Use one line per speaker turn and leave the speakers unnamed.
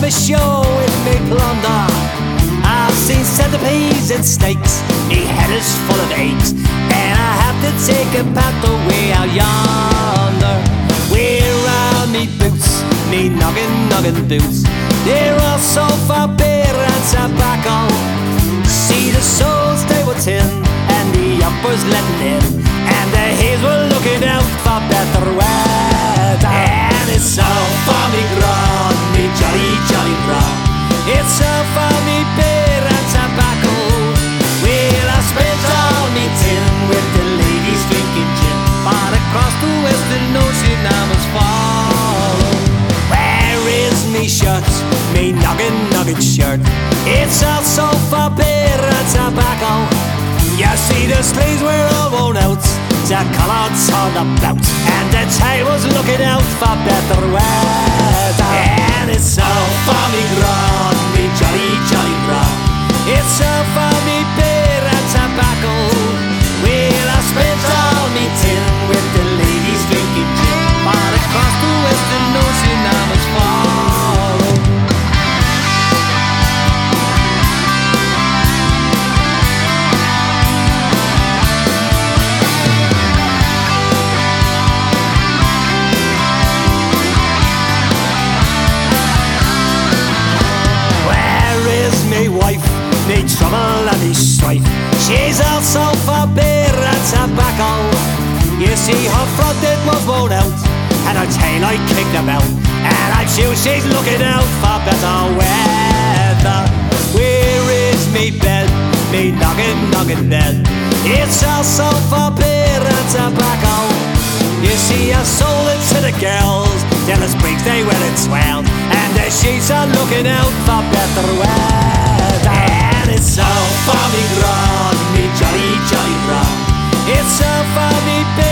the show with me plunder. I've seen centipedes and snakes, me head is full of aches, and I have to take a path away out yonder. Where are me boots, me noggin boots? They're all so far beer and tobacco. See the soles, they were tin, and the uppers letting in, and the haze were looking out for better weather. And it's all for me grog, me jolly grog. It's all for me beer and tobacco. Well, I spent all me tin with the ladies drinking gin, but across the western ocean I must follow. Where is me shirt, me noggin shirt? It's also for beer and tobacco. You see the sleeves were all worn out, the collards on the bout, and the table's looking out for better weather. And it's all for me grog, me jolly grog. It's all for me beer and tobacco. Well, I spent all me tin with the ladies drinking gin, but across the western ocean I must follow. Me trouble and me strife, she's also for beer and tobacco. You see her front it was worn out, and her tail I kicked about, and I'm sure she's looking out for better weather. Where is me bed, me noggin bed? It's also for beer and tobacco. You see I sold it to the girls, till the springs they well and swell, and the sheets are looking out for better weather. It's all for me grog, me jolly grog. It's all for me